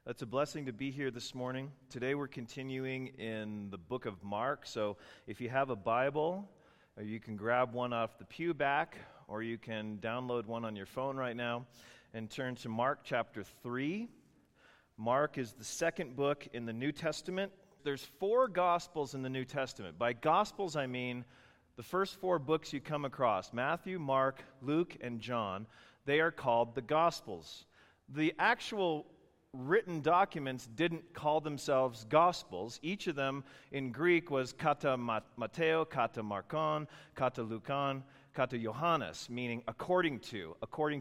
It's a blessing to be here this morning. Today we're continuing in the book of Mark. So if you have a Bible, you can grab one off the pew back, or you can download one on your phone right now and turn to Mark chapter 3. Mark is the second book in the New Testament. There's 4 Gospels in the New Testament. By Gospels, I mean the first 4 books you come across, Matthew, Mark, Luke, and John. They are called the Gospels. The actual written documents didn't call themselves Gospels. Each of them in Greek was kata Matteo, kata Markon, kata Lukan, kata Johannes, meaning according to.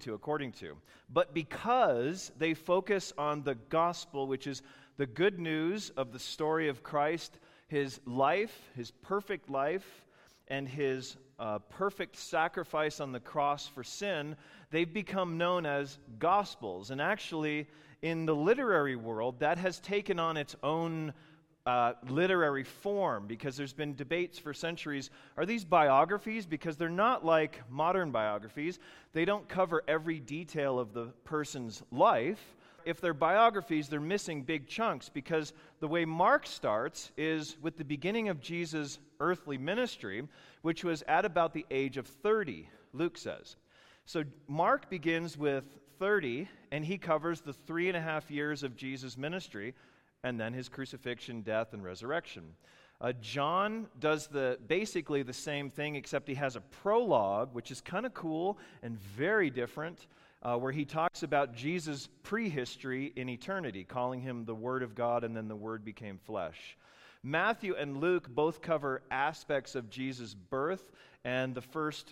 But because they focus on the gospel, which is the good news of the story of Christ, his life, his perfect life, and his perfect sacrifice on the cross for sin, they've become known as Gospels. And actually, in the literary world, that has taken on its own literary form, because there's been debates for centuries. Are these biographies? Because they're not like modern biographies. They don't cover every detail of the person's life. If they're biographies, they're missing big chunks, because the way Mark starts is with the beginning of Jesus' earthly ministry, which was at about the age of 30, Luke says. So Mark begins with 30, and he covers the 3.5 years of Jesus' ministry, and then his crucifixion, death, and resurrection. John does basically the same thing, except he has a prologue, which is kind of cool and very different, where he talks about Jesus' prehistory in eternity, calling him the Word of God, and then the Word became flesh. Matthew and Luke both cover aspects of Jesus' birth and the first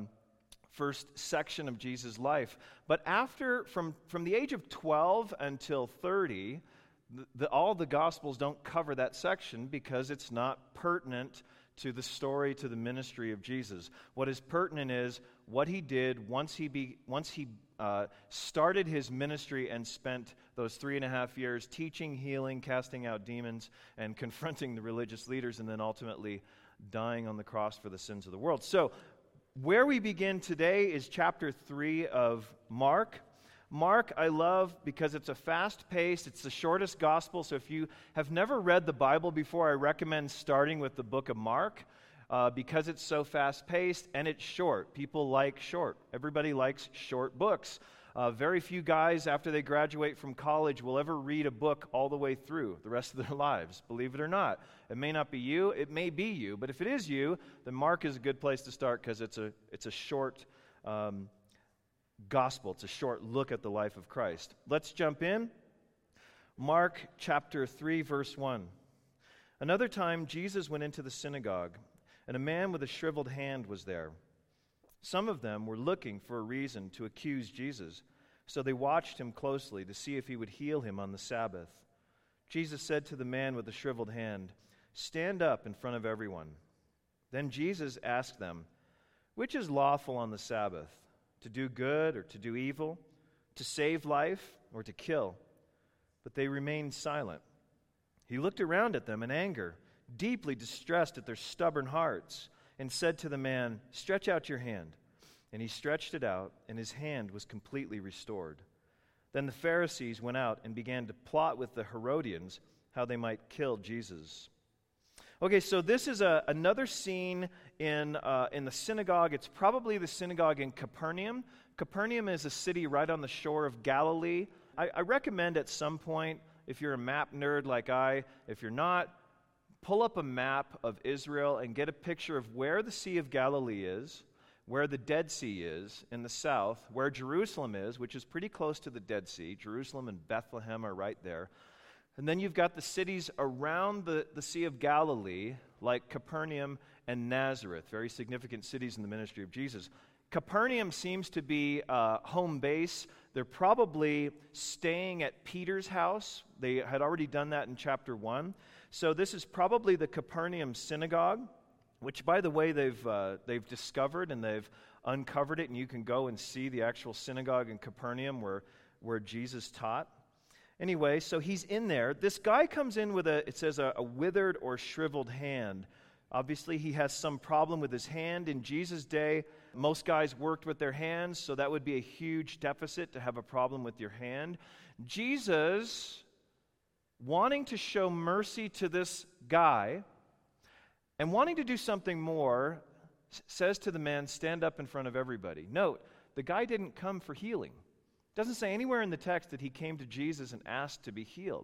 section of Jesus' life. But from the age of 12 until 30, all the Gospels don't cover that section, because it's not pertinent to the story, to the ministry of Jesus. What is pertinent is what he did once he started his ministry and spent those 3.5 years teaching, healing, casting out demons, and confronting the religious leaders, and then ultimately dying on the cross for the sins of the world. So, where we begin today is chapter 3 of Mark. Mark I love because it's a fast-paced, it's the shortest gospel, so if you have never read the Bible before, I recommend starting with the book of Mark, because it's so fast-paced and it's short. People like short. Everybody likes short books. Very few guys, after they graduate from college, will ever read a book all the way through the rest of their lives, believe it or not. It may not be you, it may be you, but if it is you, then Mark is a good place to start, because it's a short gospel. It's a short look at the life of Christ. Let's jump in. Mark chapter 3, verse 1. Another time Jesus went into the synagogue, and a man with a shriveled hand was there. Some of them were looking for a reason to accuse Jesus, so they watched him closely to see if he would heal him on the Sabbath. Jesus said to the man with the shriveled hand, "Stand up in front of everyone." Then Jesus asked them, "Which is lawful on the Sabbath, to do good or to do evil, to save life or to kill?" But they remained silent. He looked around at them in anger, deeply distressed at their stubborn hearts, and said to the man, "Stretch out your hand." And he stretched it out, and his hand was completely restored. Then the Pharisees went out and began to plot with the Herodians how they might kill Jesus. Okay, so this is another scene in the synagogue. It's probably the synagogue in Capernaum. Capernaum is a city right on the shore of Galilee. I recommend at some point, if you're a map nerd like if you're not, pull up a map of Israel and get a picture of where the Sea of Galilee is, where the Dead Sea is in the south, where Jerusalem is, which is pretty close to the Dead Sea. Jerusalem and Bethlehem are right there. And then you've got the cities around the Sea of Galilee, like Capernaum and Nazareth, very significant cities in the ministry of Jesus. Capernaum seems to be home base. They're probably staying at Peter's house. They had already done that in chapter 1. So this is probably the Capernaum synagogue, which, by the way, they've discovered and they've uncovered it, and you can go and see the actual synagogue in Capernaum where Jesus taught. Anyway, so he's in there. This guy comes in with a withered or shriveled hand. Obviously, he has some problem with his hand. In Jesus' day, most guys worked with their hands, so that would be a huge deficit to have a problem with your hand. Jesus wanting to show mercy to this guy and wanting to do something more, says to the man, stand up in front of everybody. Note, the guy didn't come for healing. It doesn't say anywhere in the text that he came to Jesus and asked to be healed.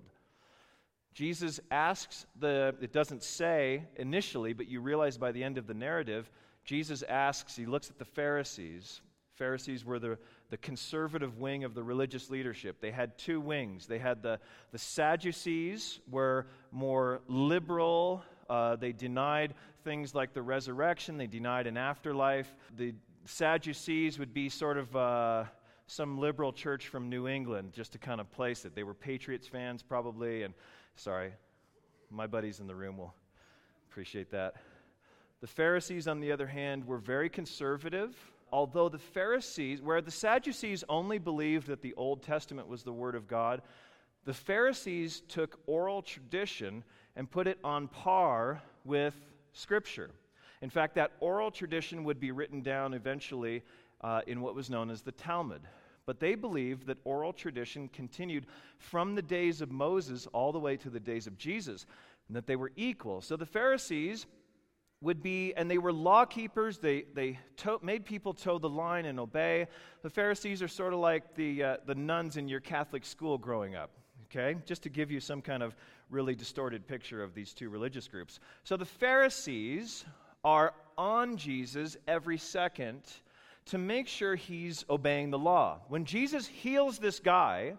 Jesus asks it doesn't say initially, but you realize by the end of the narrative, Jesus asks, he looks at the Pharisees. Pharisees were the conservative wing of the religious leadership. They had two wings. They had the Sadducees, were more liberal. They denied things like the resurrection. They denied an afterlife. The Sadducees would be sort of some liberal church from New England, just to kind of place it. They were Patriots fans probably, and sorry, my buddies in the room will appreciate that. The Pharisees, on the other hand, were very conservative, although the Pharisees, where the Sadducees only believed that the Old Testament was the Word of God, the Pharisees took oral tradition and put it on par with Scripture. In fact, that oral tradition would be written down eventually in what was known as the Talmud. But they believed that oral tradition continued from the days of Moses all the way to the days of Jesus, and that they were equal. So the Pharisees would be, and they were law keepers. They made people toe the line and obey. The Pharisees are sort of like the nuns in your Catholic school growing up, okay? Just to give you some kind of really distorted picture of these two religious groups. So the Pharisees are on Jesus every second to make sure he's obeying the law. When Jesus heals this guy,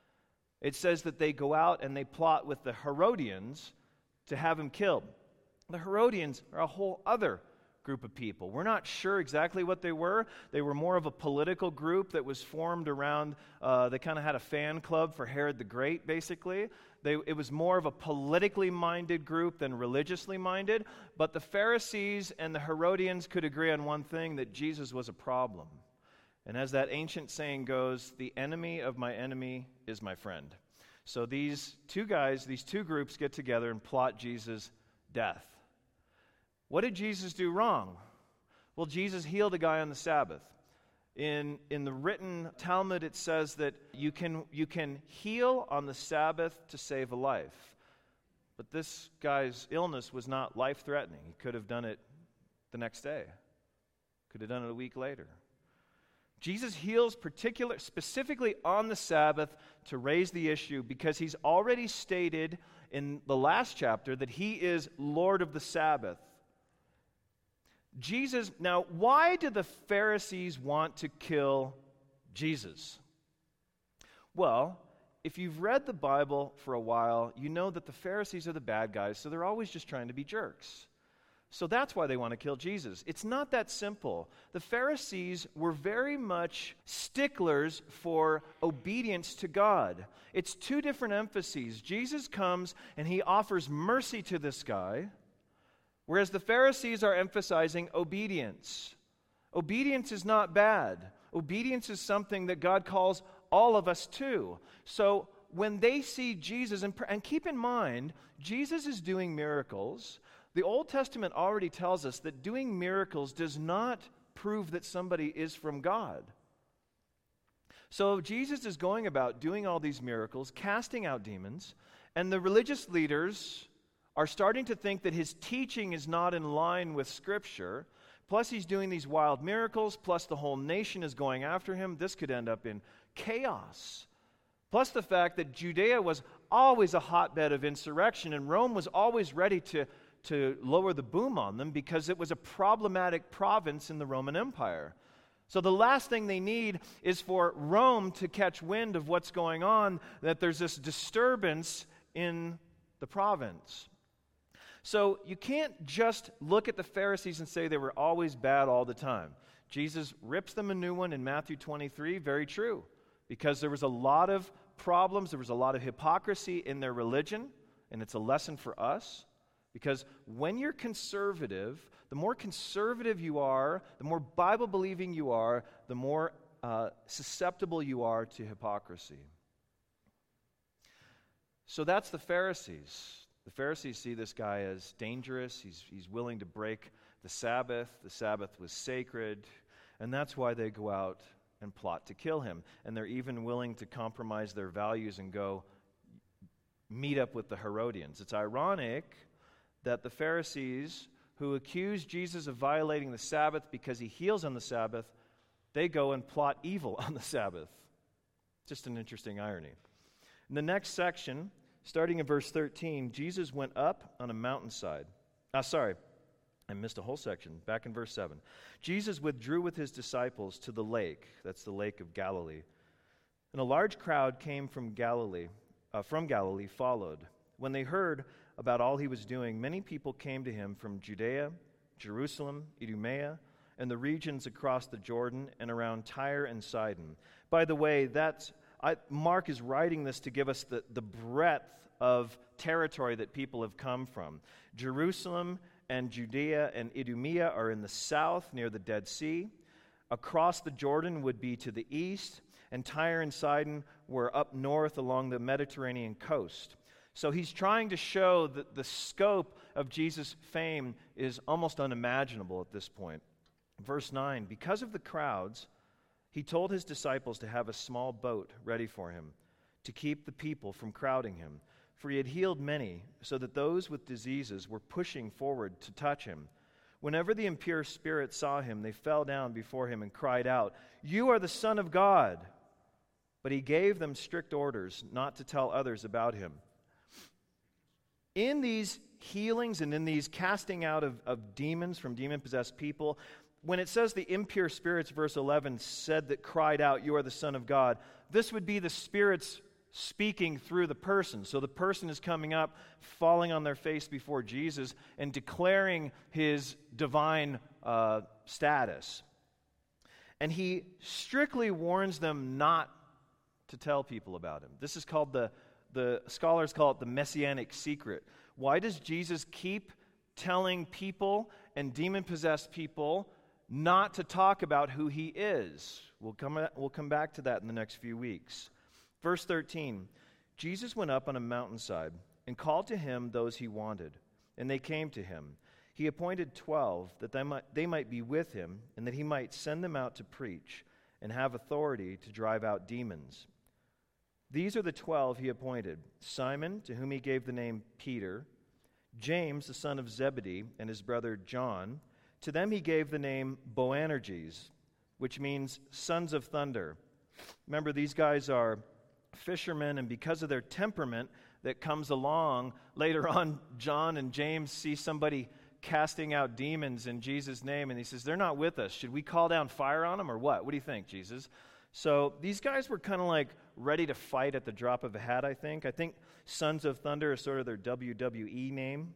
it says that they go out and they plot with the Herodians to have him killed. The Herodians are a whole other group of people. We're not sure exactly what they were. They were more of a political group that was formed around, they kind of had a fan club for Herod the Great, basically. It was more of a politically minded group than religiously minded, but the Pharisees and the Herodians could agree on one thing, that Jesus was a problem. And as that ancient saying goes, the enemy of my enemy is my friend. So these two groups get together and plot Jesus' death. What did Jesus do wrong? Well, Jesus healed a guy on the Sabbath. In the written Talmud, it says that you can heal on the Sabbath to save a life. But this guy's illness was not life-threatening. He could have done it the next day. Could have done it a week later. Jesus heals specifically on the Sabbath to raise the issue, because he's already stated in the last chapter that he is Lord of the Sabbath. Now, why did the Pharisees want to kill Jesus? Well, if you've read the Bible for a while, you know that the Pharisees are the bad guys, so they're always just trying to be jerks. So that's why they want to kill Jesus. It's not that simple. The Pharisees were very much sticklers for obedience to God. It's two different emphases. Jesus comes and he offers mercy to this guy, whereas the Pharisees are emphasizing obedience. Obedience is not bad. Obedience is something that God calls all of us to. So when they see Jesus, and keep in mind, Jesus is doing miracles. The Old Testament already tells us that doing miracles does not prove that somebody is from God. So Jesus is going about doing all these miracles, casting out demons, and the religious leaders are starting to think that his teaching is not in line with Scripture. Plus he's doing these wild miracles, plus the whole nation is going after him. This could end up in chaos. Plus the fact that Judea was always a hotbed of insurrection, and Rome was always ready to lower the boom on them because it was a problematic province in the Roman Empire. So the last thing they need is for Rome to catch wind of what's going on, that there's this disturbance in the province. So you can't just look at the Pharisees and say they were always bad all the time. Jesus rips them a new one in Matthew 23, very true, because there was a lot of problems, there was a lot of hypocrisy in their religion, and it's a lesson for us. Because when you're conservative, the more conservative you are, the more Bible-believing you are, the more susceptible you are to hypocrisy. So that's the Pharisees. The Pharisees see this guy as dangerous. He's willing to break the Sabbath. The Sabbath was sacred. And that's why they go out and plot to kill him. And they're even willing to compromise their values and go, meet up with the Herodians. It's ironic that the Pharisees who accuse Jesus of violating the Sabbath because he heals on the Sabbath, they go and plot evil on the Sabbath. Just an interesting irony. In the next section, starting in verse 13, Jesus went up on a mountainside. I missed a whole section. Back in verse 7. Jesus withdrew with his disciples to the lake. That's the lake of Galilee. And a large crowd came from Galilee followed. When they heard about all he was doing, many people came to him from Judea, Jerusalem, Idumea, and the regions across the Jordan and around Tyre and Sidon. By the way, Mark is writing this to give us the breadth of territory that people have come from. Jerusalem and Judea and Idumea are in the south near the Dead Sea. Across the Jordan would be to the east, and Tyre and Sidon were up north along the Mediterranean coast. So he's trying to show that the scope of Jesus' fame is almost unimaginable at this point. Verse 9, because of the crowds, he told his disciples to have a small boat ready for him, to keep the people from crowding him. For he had healed many, so that those with diseases were pushing forward to touch him. Whenever the impure spirits saw him, they fell down before him and cried out, "You are the Son of God!" But he gave them strict orders not to tell others about him. In these healings and in these casting out of demons from demon-possessed people, when it says the impure spirits, verse 11, said that cried out, "You are the Son of God," this would be the spirits speaking through the person. So the person is coming up, falling on their face before Jesus, and declaring his divine status. And he strictly warns them not to tell people about him. This is called the scholars call it the messianic secret. Why does Jesus keep telling people and demon-possessed people not to talk about who he is? We'll come back to that in the next few weeks. Verse 13, Jesus went up on a mountainside and called to him those he wanted, and they came to him. He appointed 12 that they might be with him, and that he might send them out to preach and have authority to drive out demons. These are the 12 he appointed: Simon, to whom he gave the name Peter, James, the son of Zebedee, and his brother John. To them he gave the name Boanerges, which means sons of thunder. Remember, these guys are fishermen, and because of their temperament that comes along, later on, John and James see somebody casting out demons in Jesus' name, and he says, "They're not with us. Should we call down fire on them or what? What do you think, Jesus?" So these guys were kind of like ready to fight at the drop of a hat, I think. I think Sons of Thunder is sort of their WWE name.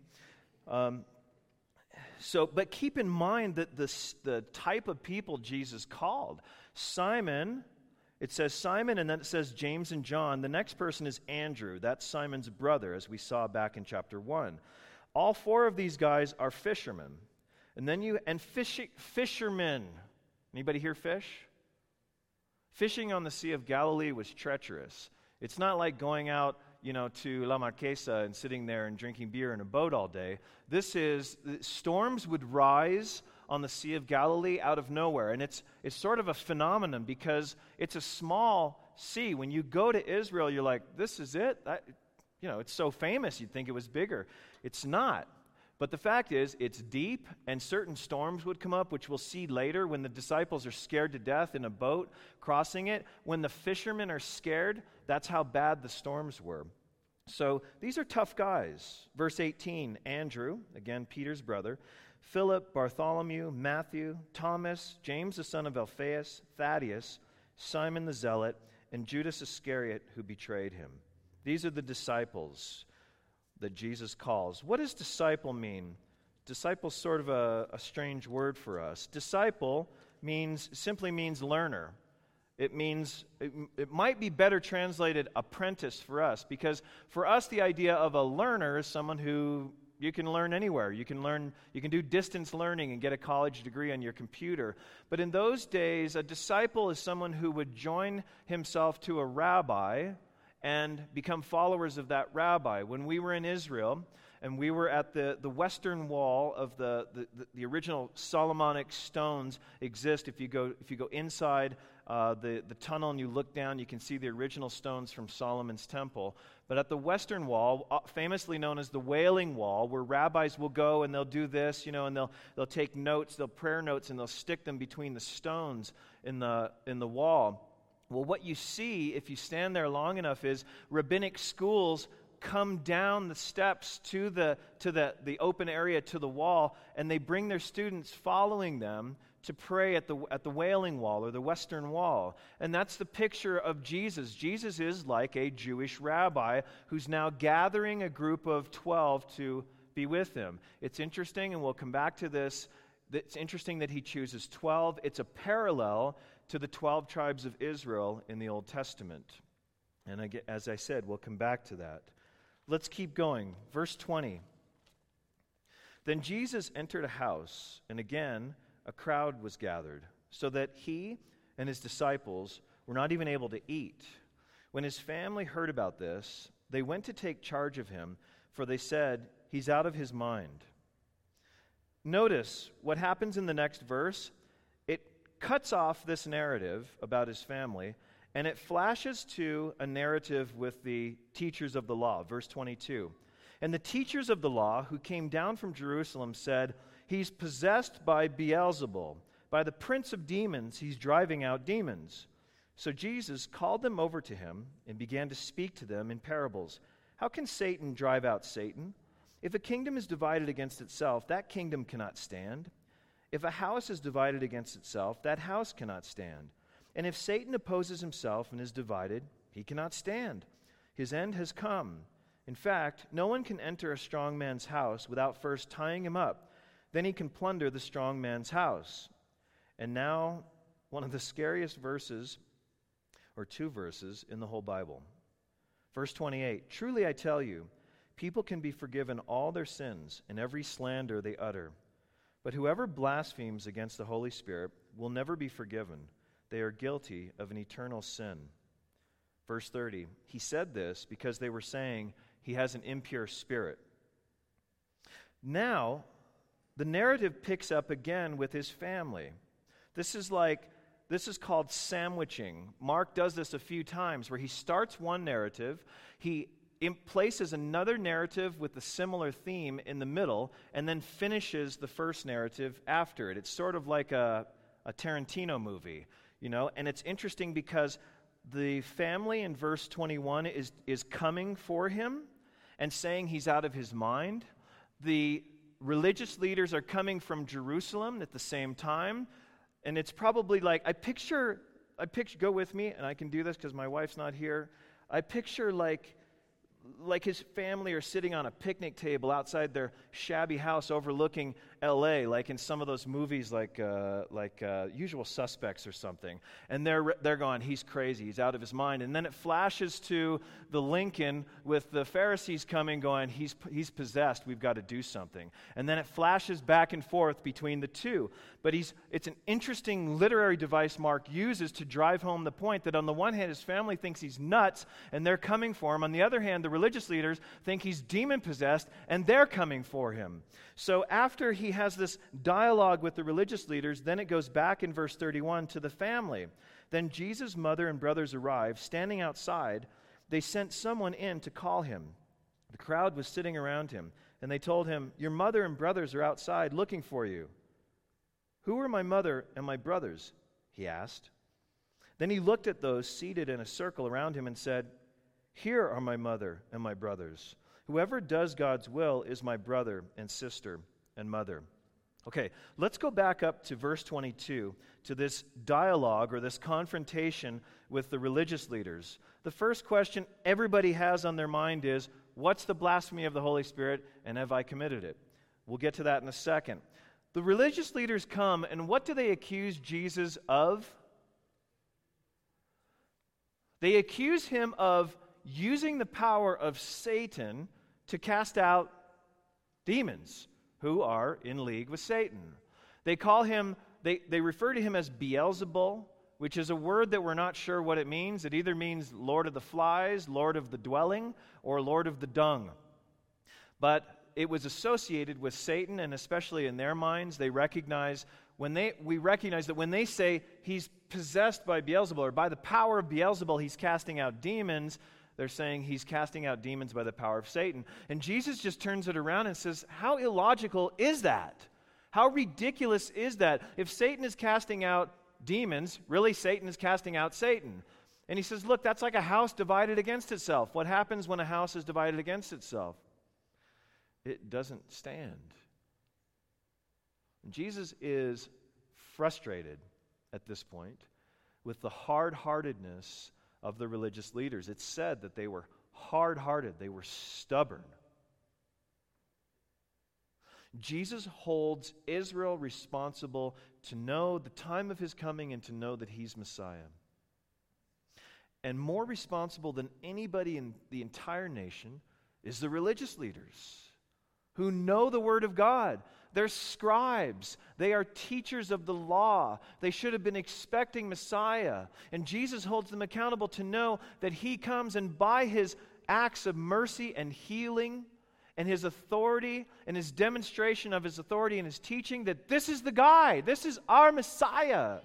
But keep in mind that the type of people Jesus called. Simon, it says Simon, and then it says James and John. The next person is Andrew. That's Simon's brother, as we saw back in chapter 1. All four of these guys are fishermen. Fishermen. Anybody here fish? Fishing on the Sea of Galilee was treacherous. It's not like going out, to La Marquesa and sitting there and drinking beer in a boat all day. Storms would rise on the Sea of Galilee out of nowhere. And it's sort of a phenomenon because it's a small sea. When you go to Israel, you're like, this is it? It's so famous, you'd think it was bigger. It's not. But the fact is, it's deep, and certain storms would come up, which we'll see later when the disciples are scared to death in a boat crossing it. When the fishermen are scared, that's how bad the storms were. So these are tough guys. Verse 18, Andrew, again Peter's brother, Philip, Bartholomew, Matthew, Thomas, James the son of Alphaeus, Thaddeus, Simon the Zealot, and Judas Iscariot who betrayed him. These are the disciples that Jesus calls. What does disciple mean? Disciple is sort of a strange word for us. Disciple simply means learner. It might be better translated apprentice for us, because for us the idea of a learner is someone who you can learn anywhere. You can do distance learning and get a college degree on your computer. But in those days, a disciple is someone who would join himself to a rabbi and become followers of that rabbi. When we were in Israel, and we were at the western wall of the original Solomonic stones exist. If you go inside the tunnel and you look down, you can see the original stones from Solomon's temple. But at the Western Wall, famously known as the Wailing Wall, where rabbis will go and they'll do this, and they'll take notes, they'll prayer notes, and they'll stick them between the stones in the wall. Well, what you see if you stand there long enough is rabbinic schools come down the steps to the open area to the wall, and they bring their students following them to pray at the Wailing Wall or the Western Wall. And that's the picture of Jesus. Jesus is like a Jewish rabbi who's now gathering a group of 12 to be with him. It's interesting, and we'll come back to this. It's interesting that he chooses 12. It's a parallel to the 12 tribes of Israel in the Old Testament. And as I said, we'll come back to that. Let's keep going. Verse 20. Then Jesus entered a house, and again a crowd was gathered, so that he and his disciples were not even able to eat. When his family heard about this, they went to take charge of him, for they said, "He's out of his mind." Notice what happens in the next verse. It cuts off this narrative about his family, and it flashes to a narrative with the teachers of the law. Verse 22. And the teachers of the law who came down from Jerusalem said, "He's possessed by Beelzebul. By the prince of demons, he's driving out demons." So Jesus called them over to him and began to speak to them in parables. "How can Satan drive out Satan? If a kingdom is divided against itself, that kingdom cannot stand. If a house is divided against itself, that house cannot stand. And if Satan opposes himself and is divided, he cannot stand. His end has come. In fact, no one can enter a strong man's house without first tying him up. Then he can plunder the strong man's house." And now, one of the scariest verses, or two verses, in the whole Bible. Verse 28, "Truly I tell you, people can be forgiven all their sins and every slander they utter. But whoever blasphemes against the Holy Spirit will never be forgiven. They are guilty of an eternal sin." Verse 30, "He said this because they were saying he has an impure spirit." Now, the narrative picks up again with his family. This is called sandwiching. Mark does this a few times where he starts one narrative, he places another narrative with a similar theme in the middle, and then finishes the first narrative after it. It's sort of like a Tarantino movie, and it's interesting because the family in verse 21 is coming for him and saying he's out of his mind. The religious leaders are coming from Jerusalem at the same time, and it's probably like, I picture, go with me, and I can do this because my wife's not here. I picture like his family are sitting on a picnic table outside their shabby house overlooking L.A., like in some of those movies like Usual Suspects or something. And they're going, "He's crazy, he's out of his mind." And then it flashes to the Lincoln with the Pharisees coming, going, he's possessed, we've got to do something. And then it flashes back and forth between the two. But it's an interesting literary device Mark uses to drive home the point that on the one hand, his family thinks he's nuts, and they're coming for him. On the other hand, the religious leaders think he's demon-possessed, and they're coming for him. So after he has this dialogue with the religious leaders, then it goes back in verse 31 to the family. "Then Jesus' mother and brothers arrived. Standing outside, they sent someone in to call him. The crowd was sitting around him, and they told him, 'Your mother and brothers are outside looking for you.' 'Who are my mother and my brothers?' he asked. Then he looked at those seated in a circle around him and said, 'Here are my mother and my brothers. Whoever does God's will is my brother and sister and mother.'" Okay, let's go back up to verse 22, to this dialogue or this confrontation with the religious leaders. The first question everybody has on their mind is, what's the blasphemy of the Holy Spirit, and have I committed it? We'll get to that in a second. The religious leaders come, and what do they accuse Jesus of? They accuse him of using the power of Satan to cast out demons who are in league with Satan. They call him, they refer to him as Beelzebul, which is a word that we're not sure what it means. It either means Lord of the Flies, Lord of the Dwelling, or Lord of the Dung. But it was associated with Satan, and especially in their minds, we recognize that when they say he's possessed by Beelzebul, or by the power of Beelzebul he's casting out demons, they're saying he's casting out demons by the power of Satan. And Jesus just turns it around and says, how illogical is that? How ridiculous is that? If Satan is casting out demons, really Satan is casting out Satan. And he says, look, that's like a house divided against itself. What happens when a house is divided against itself? It doesn't stand. And Jesus is frustrated at this point with the hard-heartedness of the religious leaders. It's said that they were hard-hearted, they were stubborn. Jesus holds Israel responsible to know the time of his coming and to know that he's Messiah. And more responsible than anybody in the entire nation is the religious leaders who know the Word of God. They're scribes. They are teachers of the law. They should have been expecting Messiah. And Jesus holds them accountable to know that he comes, and by his acts of mercy and healing and his authority and his demonstration of his authority and his teaching, that this is the guy. This is our Messiah.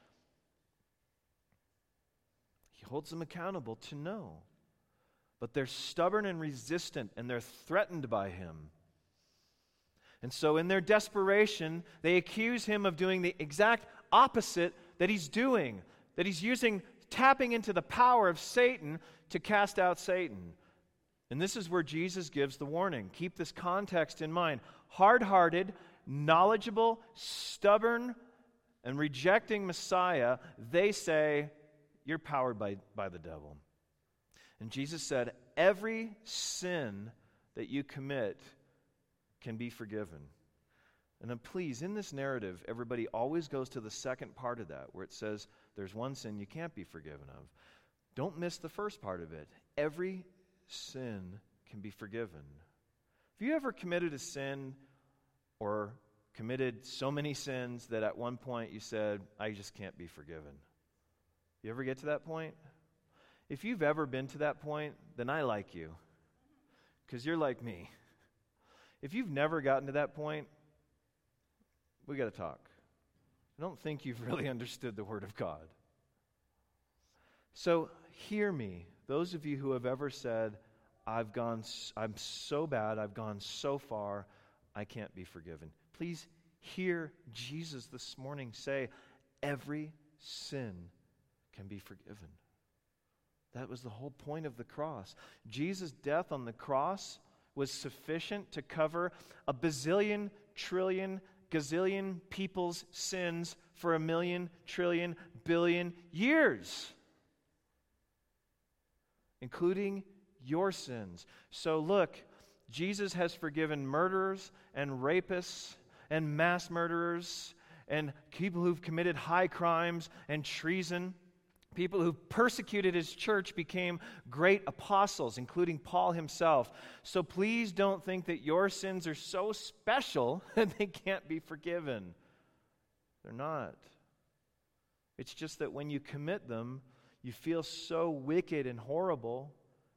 He holds them accountable to know. But they're stubborn and resistant, and they're threatened by him. And so in their desperation, they accuse him of doing the exact opposite that he's doing, that he's tapping into the power of Satan to cast out Satan. And this is where Jesus gives the warning. Keep this context in mind. Hard-hearted, knowledgeable, stubborn, and rejecting Messiah, they say, you're powered by the devil. And Jesus said, every sin that you commit can be forgiven. And then please, in this narrative, everybody always goes to the second part of that, where it says there's one sin you can't be forgiven of. Don't miss the first part of it. Every sin can be forgiven. Have you ever committed a sin or committed so many sins that at one point you said, I just can't be forgiven? You ever get to that point? If you've ever been to that point, then I like you, because you're like me. If you've never gotten to that point, we got to talk. I don't think you've really understood the Word of God. So hear me, those of you who have ever said, I'm so bad, I've gone so far, I can't be forgiven. Please hear Jesus this morning say, every sin can be forgiven. That was the whole point of the cross. Jesus' death on the cross was sufficient to cover a bazillion, trillion, gazillion people's sins for 1,000,000, trillion, billion years, including your sins. So look, Jesus has forgiven murderers and rapists and mass murderers and people who've committed high crimes and treason. People who persecuted his church became great apostles, including Paul himself. So please don't think that your sins are so special that they can't be forgiven. They're not. It's just that when you commit them, you feel so wicked and horrible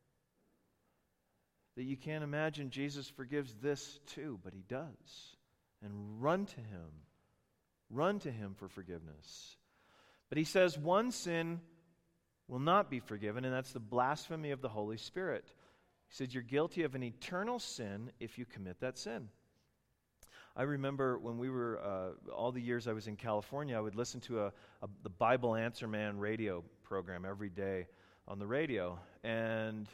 that you can't imagine Jesus forgives this too, but he does. And run to him. Run to him for forgiveness. But he says one sin will not be forgiven, and that's the blasphemy of the Holy Spirit. He says you're guilty of an eternal sin if you commit that sin. I remember when we were, all the years I was in California, I would listen to the Bible Answer Man radio program every day on the radio. And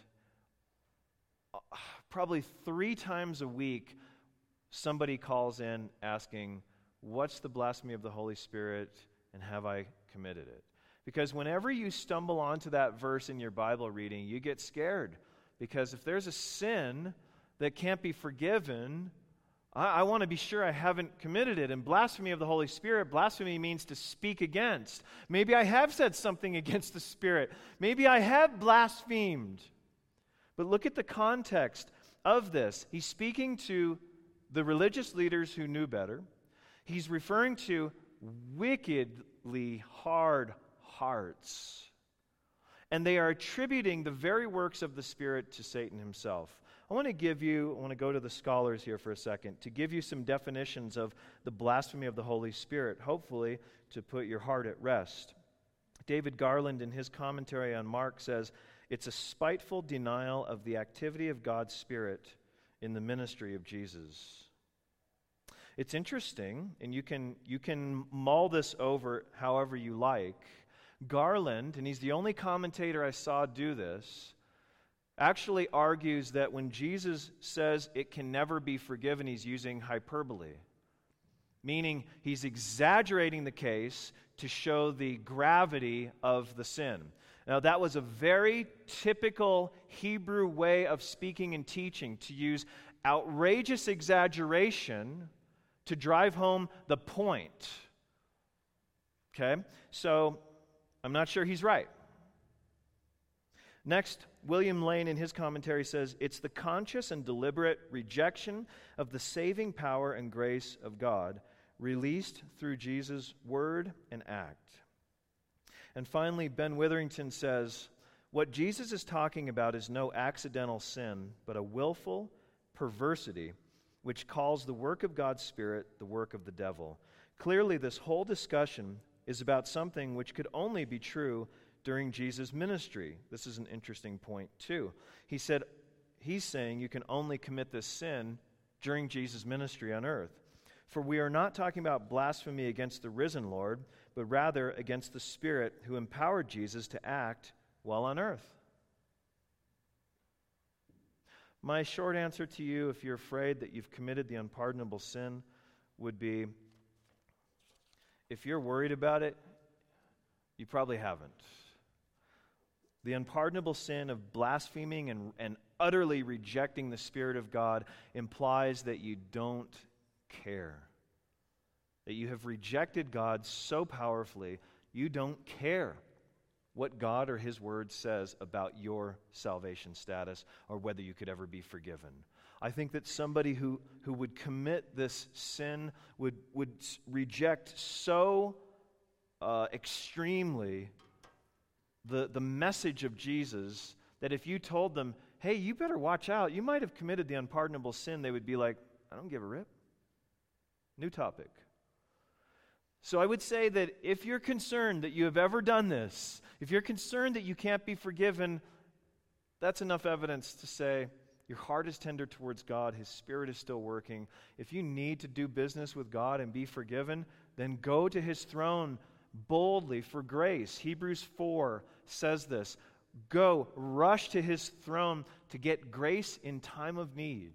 probably 3 times a week, somebody calls in asking, what's the blasphemy of the Holy Spirit, and have I committed it? Because whenever you stumble onto that verse in your Bible reading, you get scared. Because if there's a sin that can't be forgiven, I want to be sure I haven't committed it. And blasphemy of the Holy Spirit, blasphemy means to speak against. Maybe I have said something against the Spirit. Maybe I have blasphemed. But look at the context of this. He's speaking to the religious leaders who knew better. He's referring to wickedly hard hearts. And they are attributing the very works of the Spirit to Satan himself. I want to go to the scholars here for a second to give you some definitions of the blasphemy of the Holy Spirit, hopefully to put your heart at rest. David Garland, in his commentary on Mark, says, It's a spiteful denial of the activity of God's Spirit in the ministry of Jesus. It's interesting, and you can mull this over however you like. Garland, and he's the only commentator I saw do this, actually argues that when Jesus says it can never be forgiven, he's using hyperbole, meaning he's exaggerating the case to show the gravity of the sin. Now, that was a very typical Hebrew way of speaking and teaching, to use outrageous exaggeration to drive home the point. Okay? So, I'm not sure he's right. Next, William Lane in his commentary says, it's the conscious and deliberate rejection of the saving power and grace of God, released through Jesus' word and act. And finally, Ben Witherington says, what Jesus is talking about is no accidental sin, but a willful perversity which calls the work of God's Spirit the work of the devil. Clearly, this whole discussion is about something which could only be true during Jesus' ministry. This is an interesting point, too. He's saying you can only commit this sin during Jesus' ministry on earth. For we are not talking about blasphemy against the risen Lord, but rather against the Spirit who empowered Jesus to act while on earth. My short answer to you, if you're afraid that you've committed the unpardonable sin, would be, if you're worried about it, you probably haven't. The unpardonable sin of blaspheming and utterly rejecting the Spirit of God implies that you don't care. That you have rejected God so powerfully, you don't care what God or His Word says about your salvation status or whether you could ever be forgiven. I think that somebody who would commit this sin would reject so extremely the message of Jesus that if you told them, hey, you better watch out, you might have committed the unpardonable sin, they would be like, I don't give a rip. New topic. So I would say that if you're concerned that you have ever done this, if you're concerned that you can't be forgiven, that's enough evidence to say your heart is tender towards God, His Spirit is still working. If you need to do business with God and be forgiven, then go to His throne boldly for grace. Hebrews 4 says this. Go, rush to His throne to get grace in time of need.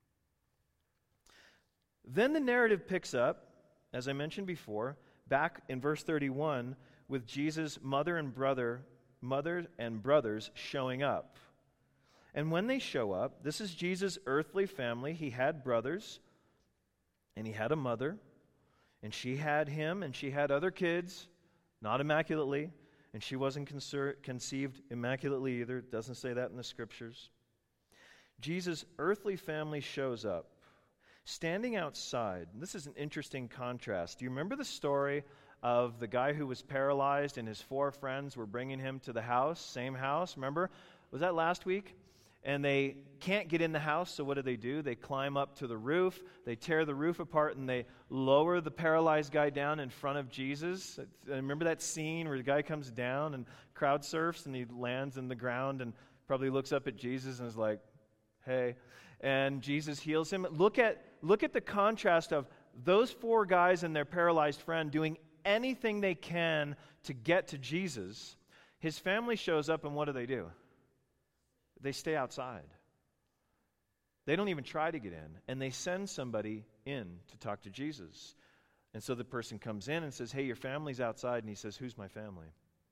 Then the narrative picks up, as I mentioned before, back in verse 31, with Jesus' mother and brothers showing up. And when they show up, this is Jesus' earthly family. He had brothers, and he had a mother, and she had him, and she had other kids, not immaculately, and she wasn't conceived immaculately either. It doesn't say that in the Scriptures. Jesus' earthly family shows up. Standing outside, this is an interesting contrast. Do you remember the story of the guy who was paralyzed and his 4 friends were bringing him to the house, same house, remember? Was that last week? And they can't get in the house, so what do? They climb up to the roof, they tear the roof apart, and they lower the paralyzed guy down in front of Jesus. Remember that scene where the guy comes down and crowd surfs and he lands in the ground and probably looks up at Jesus and is like, hey, and Jesus heals him. Look at the contrast of those 4 guys and their paralyzed friend doing anything they can to get to Jesus. His family shows up, and what do? They stay outside. They don't even try to get in, and they send somebody in to talk to Jesus. And so the person comes in and says, hey, your family's outside, and he says, who's my family?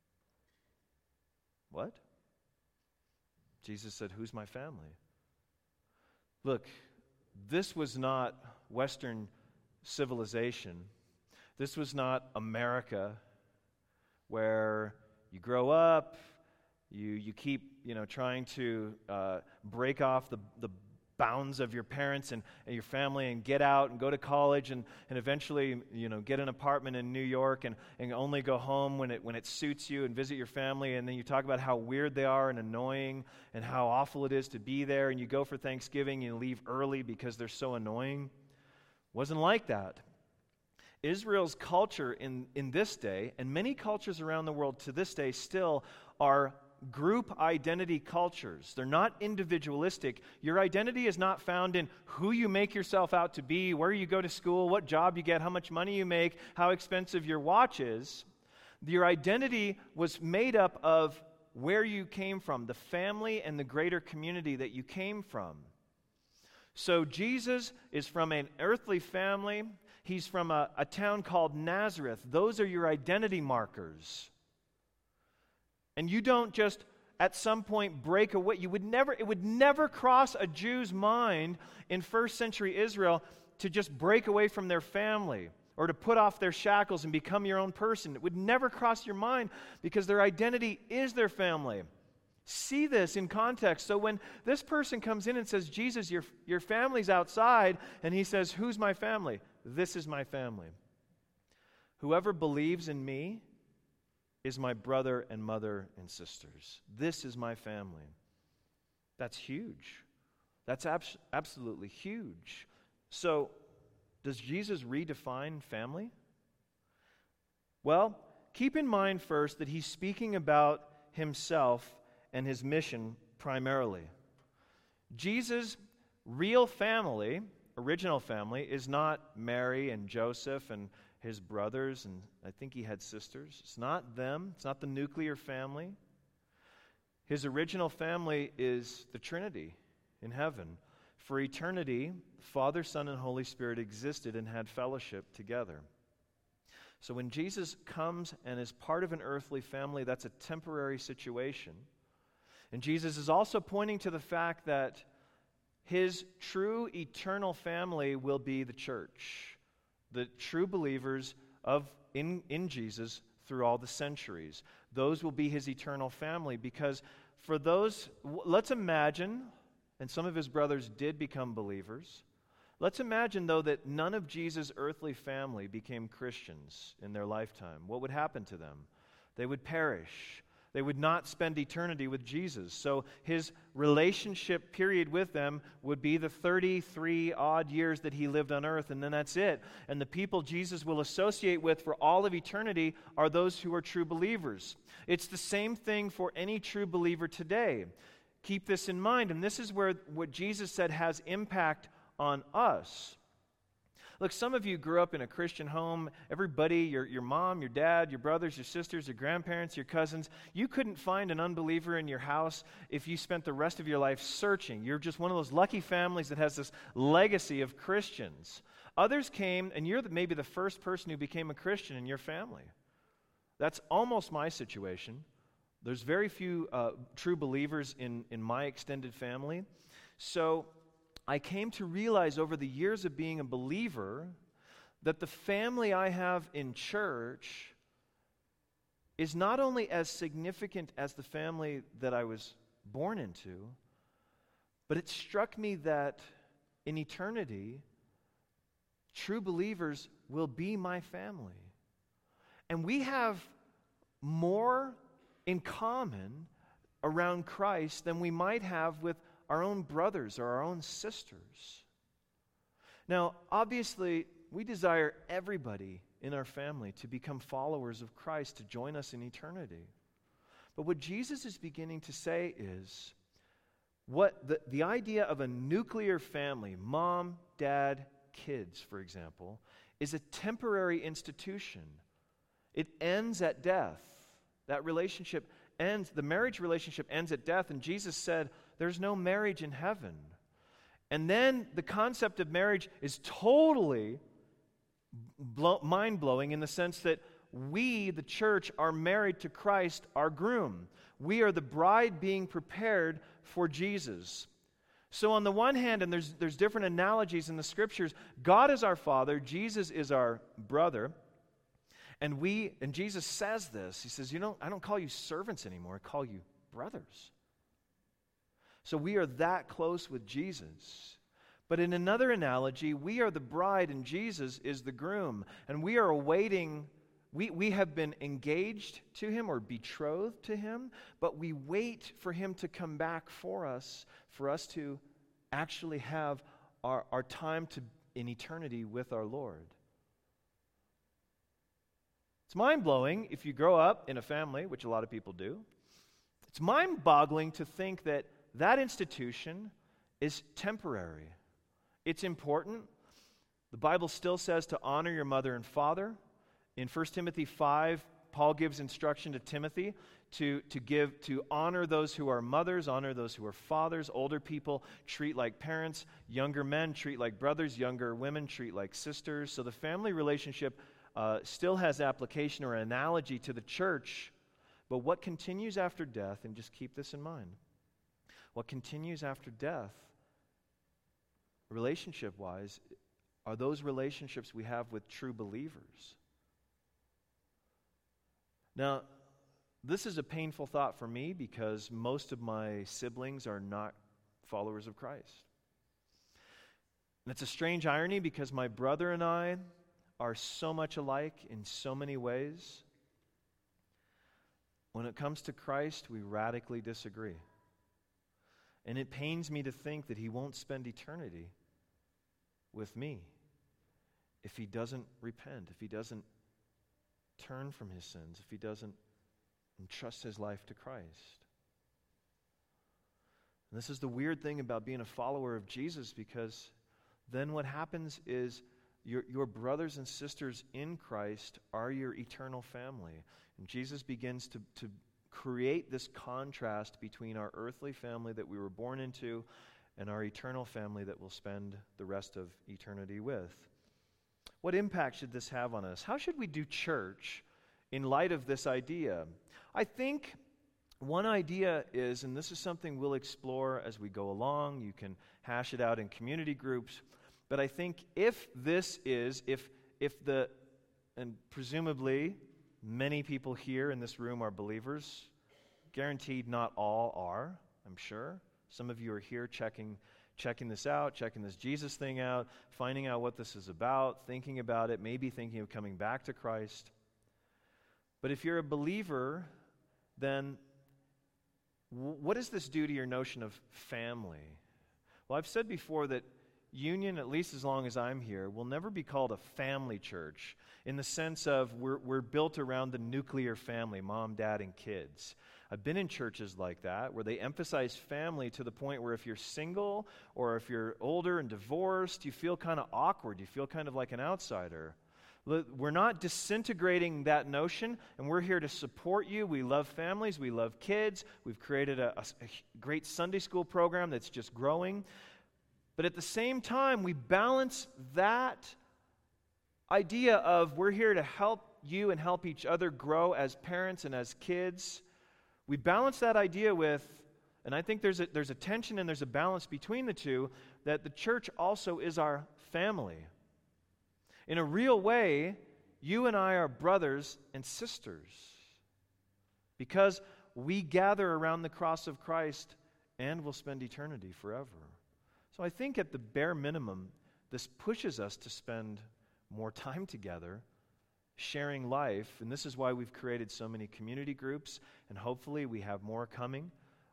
What? Jesus said, who's my family? Look, this was not Western civilization. This was not America, where you grow up, you keep trying to break off the bounds of your parents and your family and get out and go to college and eventually get an apartment in New York and only go home when it suits you and visit your family, and then you talk about how weird they are and annoying and how awful it is to be there, and you go for Thanksgiving and you leave early because they're so annoying. Wasn't like that. Israel's culture in this day, and many cultures around the world to this day still are group identity cultures. They're not individualistic. Your identity is not found in who you make yourself out to be, where you go to school, what job you get, how much money you make, how expensive your watch is. Your identity was made up of where you came from, the family and the greater community that you came from. So Jesus is from an earthly family. He's from a town called Nazareth. Those are your identity markers. And you don't just at some point break away. It would never cross a Jew's mind in first century Israel to just break away from their family or to put off their shackles and become your own person. It would never cross your mind because their identity is their family. See this in context. So when this person comes in and says, Jesus, your family's outside, and he says, who's my family? This is my family. Whoever believes in me is my brother and mother and sisters. This is my family. That's huge. That's absolutely huge. So, does Jesus redefine family? Well, keep in mind first that he's speaking about himself and his mission primarily. Jesus' real family, original family, is not Mary and Joseph and his brothers, and I think he had sisters. It's not them. It's not the nuclear family. His original family is the Trinity in heaven. For eternity, Father, Son, and Holy Spirit existed and had fellowship together. So when Jesus comes and is part of an earthly family, that's a temporary situation. And Jesus is also pointing to the fact that his true eternal family will be the church, the true believers in Jesus through all the centuries. Those will be his eternal family because for those, let's imagine, and some of his brothers did become believers. Let's imagine, though, that none of Jesus' earthly family became Christians in their lifetime. What would happen to them? They would perish. They would not spend eternity with Jesus. So his relationship period with them would be the 33 odd years that he lived on earth, and then that's it. And the people Jesus will associate with for all of eternity are those who are true believers. It's the same thing for any true believer today. Keep this in mind, and this is where what Jesus said has impact on us. Look, some of you grew up in a Christian home. Everybody, your mom, your dad, your brothers, your sisters, your grandparents, your cousins, you couldn't find an unbeliever in your house if you spent the rest of your life searching. You're just one of those lucky families that has this legacy of Christians. Others came, and you're maybe the first person who became a Christian in your family. That's almost my situation. There's very few true believers in my extended family. So I came to realize over the years of being a believer that the family I have in church is not only as significant as the family that I was born into, but it struck me that in eternity, true believers will be my family. And we have more in common around Christ than we might have with our own brothers or our own sisters. Now, obviously, we desire everybody in our family to become followers of Christ, to join us in eternity. But what Jesus is beginning to say is, what the idea of a nuclear family, mom, dad, kids, for example, is a temporary institution. It ends at death. That relationship ends, the marriage relationship ends at death, and Jesus said, there's no marriage in heaven. And then the concept of marriage is totally mind-blowing in the sense that we, the church, are married to Christ, our groom. We are the bride being prepared for Jesus. So on the one hand, and there's different analogies in the Scriptures, God is our Father, Jesus is our brother. And Jesus says this. He says, I don't call you servants anymore, I call you brothers. So we are that close with Jesus. But in another analogy, we are the bride and Jesus is the groom. And we are awaiting, we have been engaged to him or betrothed to him, but we wait for him to come back for us to actually have our time in eternity with our Lord. It's mind-blowing if you grow up in a family, which a lot of people do, It's mind-boggling to think that that institution is temporary. It's important. The Bible still says to honor your mother and father. In 1 Timothy 5, Paul gives instruction to Timothy to honor those who are mothers, honor those who are fathers. Older people treat like parents. Younger men treat like brothers. Younger women treat like sisters. So the family relationship still has application or analogy to the church. But what continues after death, and just keep this in mind, what continues after death, relationship-wise, are those relationships we have with true believers. Now, this is a painful thought for me because most of my siblings are not followers of Christ. And it's a strange irony because my brother and I are so much alike in so many ways. When it comes to Christ, we radically disagree. And it pains me to think that he won't spend eternity with me if he doesn't repent, if he doesn't turn from his sins, if he doesn't entrust his life to Christ. And this is the weird thing about being a follower of Jesus, because then what happens is your brothers and sisters in Christ are your eternal family. And Jesus begins to create this contrast between our earthly family that we were born into and our eternal family that we'll spend the rest of eternity with. What impact should this have on us? How should we do church in light of this idea? I think one idea is, and this is something we'll explore as we go along, you can hash it out in community groups, but I think if and presumably many people here in this room are believers, guaranteed not all are, I'm sure. Some of you are here checking this out, checking this Jesus thing out, finding out what this is about, thinking about it, maybe thinking of coming back to Christ. But if you're a believer, then what does this do to your notion of family? Well, I've said before that Union, at least as long as I'm here, will never be called a family church in the sense of we're built around the nuclear family, mom, dad, and kids. I've been in churches like that where they emphasize family to the point where if you're single or if you're older and divorced, you feel kind of awkward. You feel kind of like an outsider. We're not disintegrating that notion, and we're here to support you. We love families. We love kids. We've created a great Sunday school program that's just growing. But at the same time, we balance that idea of we're here to help you and help each other grow as parents and as kids. We balance that idea with, and I think there's a tension and there's a balance between the two, that the church also is our family. In a real way, you and I are brothers and sisters because we gather around the cross of Christ and will spend eternity forever. So I think at the bare minimum, this pushes us to spend more time together, sharing life, and this is why we've created so many community groups, and hopefully we have more coming,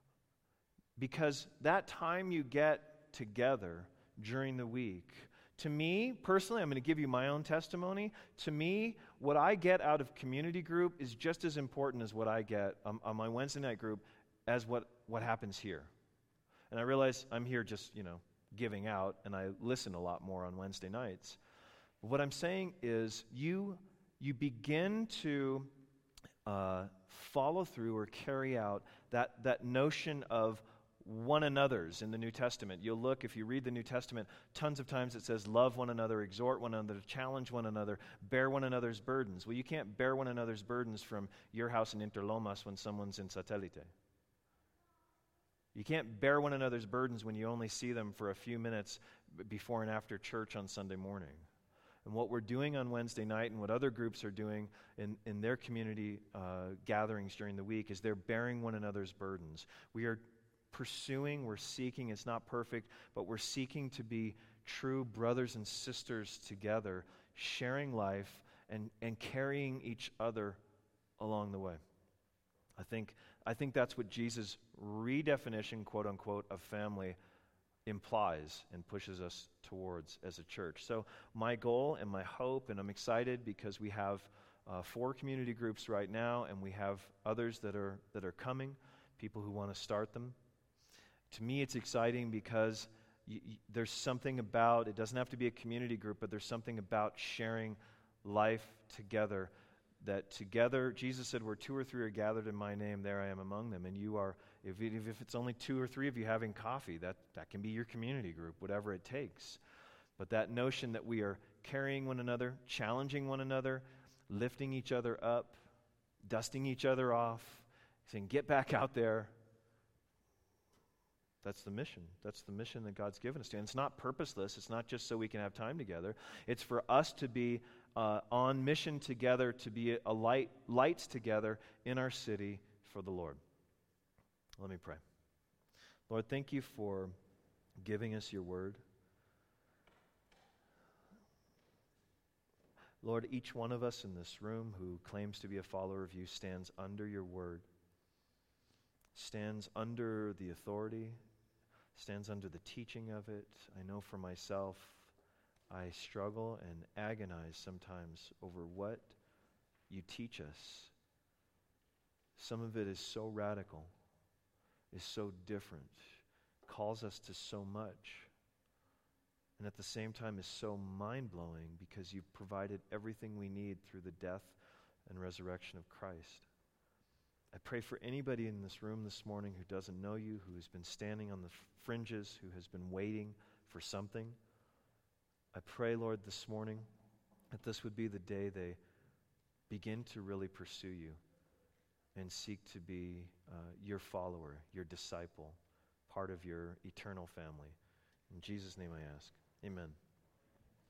because that time you get together during the week, to me, personally, I'm going to give you my own testimony. To me, what I get out of community group is just as important as what I get on my Wednesday night group as what happens here. And I realize I'm here just, giving out, and I listen a lot more on Wednesday nights. But what I'm saying is you begin to follow through or carry out that notion of one another's in the New Testament. You'll look, if you read the New Testament, tons of times it says, love one another, exhort one another, challenge one another, bear one another's burdens. Well, you can't bear one another's burdens from your house in Interlomas when someone's in Satellite. You can't bear one another's burdens when you only see them for a few minutes before and after church on Sunday morning. And what we're doing on Wednesday night and what other groups are doing in their community gatherings during the week is they're bearing one another's burdens. We are we're seeking, it's not perfect, but we're seeking to be true brothers and sisters together, sharing life and carrying each other along the way. I think that's what Jesus' redefinition, quote unquote, of family implies and pushes us towards as a church. So my goal and my hope, and I'm excited because we have 4 community groups right now, and we have others that are coming. people who want to start them. To me, it's exciting because there's something about, it doesn't have to be a community group, but there's something about sharing life together, that together, Jesus said, where 2 or 3 are gathered in my name, there I am among them. And you are, if it's only 2 or 3 of you having coffee, that can be your community group, whatever it takes. But that notion that we are carrying one another, challenging one another, lifting each other up, dusting each other off, saying, get back out there. That's the mission. That's the mission that God's given us to. And it's not purposeless. It's not just so we can have time together. It's for us to be on mission together, to be lights together in our city for the Lord. Let me pray. Lord, thank you for giving us your word. Lord, each one of us in this room who claims to be a follower of you stands under your word, stands under the authority, stands under the teaching of it. I know for myself, I struggle and agonize sometimes over what you teach us. Some of it is so radical, is so different, calls us to so much, and at the same time is so mind-blowing because you've provided everything we need through the death and resurrection of Christ. I pray for anybody in this room this morning who doesn't know you, who has been standing on the fringes, who has been waiting for something. I pray, Lord, this morning that this would be the day they begin to really pursue you and seek to be your follower, your disciple, part of your eternal family. In Jesus' name I ask. Amen.